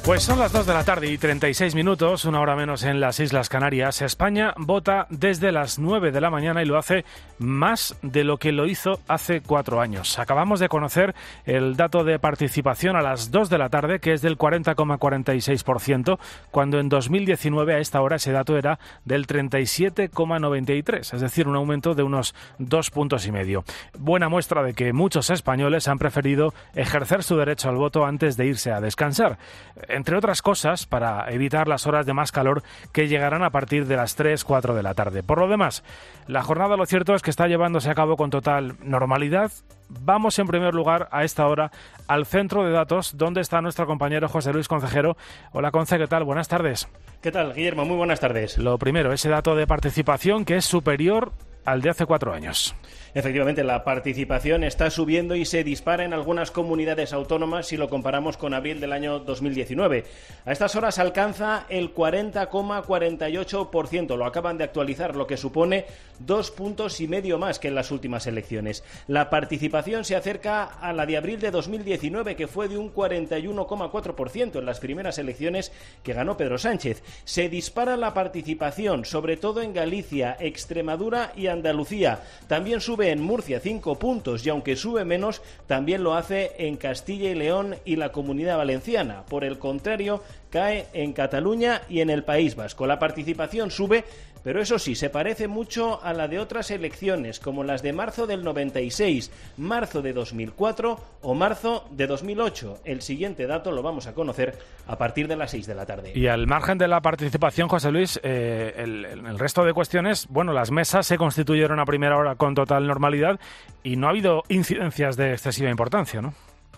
Pues son las 2 de la tarde y 36 minutos, una hora menos en las Islas Canarias. España vota desde las 9 de la mañana y lo hace más de lo que lo hizo hace 4 años. Acabamos de conocer el dato de participación a las 2 de la tarde, que es del 40,46%, cuando en 2019 a esta hora ese dato era del 37,93%, es decir, un aumento de unos 2,5 puntos. Buena muestra de que muchos españoles han preferido ejercer su derecho al voto antes de irse a descansar. Entre otras cosas, para evitar las horas de más calor que llegarán a partir de las 3-4 de la tarde. Por lo demás, la jornada lo cierto es que está llevándose a cabo con total normalidad. Vamos en primer lugar a esta hora al centro de datos, donde está nuestro compañero José Luis Concejero. Hola Conce, ¿qué tal? Buenas tardes. ¿Qué tal, Guillermo? Muy buenas tardes. Lo primero, ese dato de participación que es superior al de hace 4 años. Efectivamente, la participación está subiendo y se dispara en algunas comunidades autónomas si lo comparamos con abril del año 2019. A estas horas alcanza el 40,48%. Lo acaban de actualizar, lo que supone 2,5 puntos más que en las últimas elecciones. La participación se acerca a la de abril de 2019, que fue de un 41,4% en las primeras elecciones que ganó Pedro Sánchez. Se dispara la participación, sobre todo en Galicia, Extremadura y Andalucía. También sube en Murcia 5 puntos y aunque sube menos, también lo hace en Castilla y León y la Comunidad Valenciana. Por el contrario, cae en Cataluña y en el País Vasco. La participación sube, pero eso sí, se parece mucho a la de otras elecciones, como las de marzo del 96, marzo de 2004 o marzo de 2008. El siguiente dato lo vamos a conocer a partir de las 6 de la tarde. Y al margen de la participación, José Luis, el resto de cuestiones, bueno, las mesas se constituyeron a primera hora con total normalidad y no ha habido incidencias de excesiva importancia, ¿no?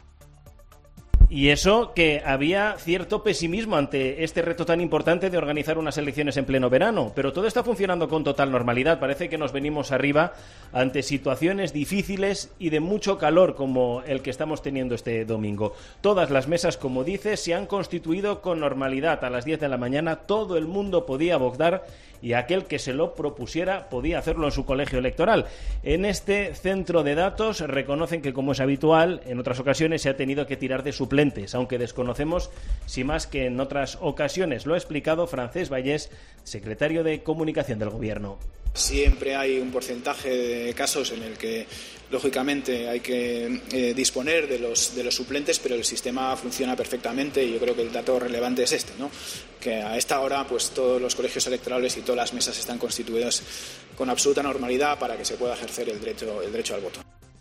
Y eso que había cierto pesimismo ante este reto tan importante de organizar unas elecciones en pleno verano, pero todo está funcionando con total normalidad. Parece que nos venimos arriba ante situaciones difíciles y de mucho calor como el que estamos teniendo este domingo. Todas las mesas, como dices, se han constituido con normalidad. A las 10 de la mañana todo el mundo podía votar y aquel que se lo propusiera podía hacerlo en su colegio electoral. En este centro de datos reconocen que, como es habitual, en otras ocasiones se ha tenido que tirar de suplentes, aunque desconocemos si más que en otras ocasiones. Lo ha explicado Francesc Vallès, secretario de Comunicación del Gobierno. Siempre hay un porcentaje de casos en el que, lógicamente, hay que disponer de los suplentes, pero el sistema funciona perfectamente y yo creo que el dato relevante es este, ¿no? Que a esta hora pues todos los colegios electorales y todas las mesas están constituidas con absoluta normalidad para que se pueda ejercer el derecho al voto.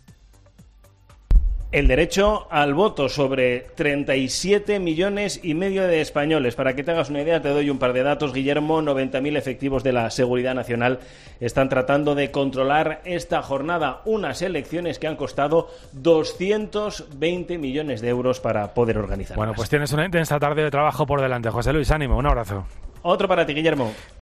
El derecho al voto sobre 37,5 millones de españoles. Para que te hagas una idea, te doy un par de datos, Guillermo. 90.000 efectivos de la Seguridad Nacional están tratando de controlar esta jornada. Unas elecciones que han costado 220 millones de euros para poder organizarlas. Bueno, pues tienes una intensa tarde de trabajo por delante, José Luis. Ánimo, un abrazo. Otro para ti, Guillermo.